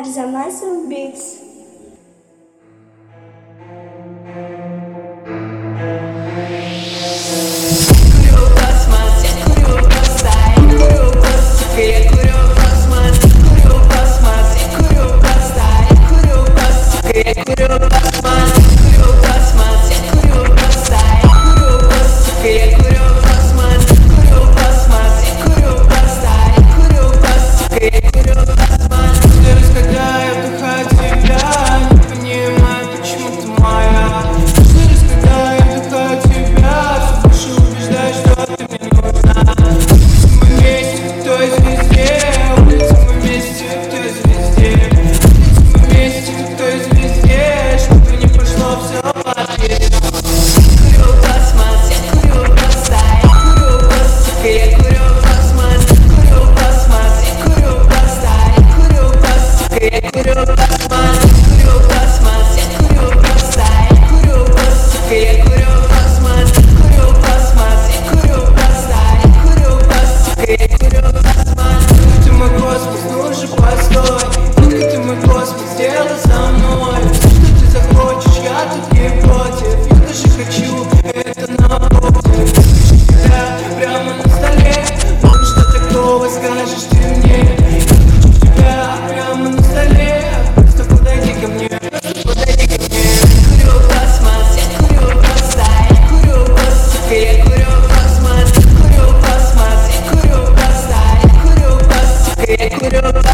Arzamas Beats. Скажешь ты мне, я хочу тебя прямо на столе. Просто подойди ко мне, подойди ко мне. Курю пластмасс, я курю простая, я курю пластик, я курю пластмасс, курю пластмасс, я курю простая, я курю пластик, я курю пластмасс.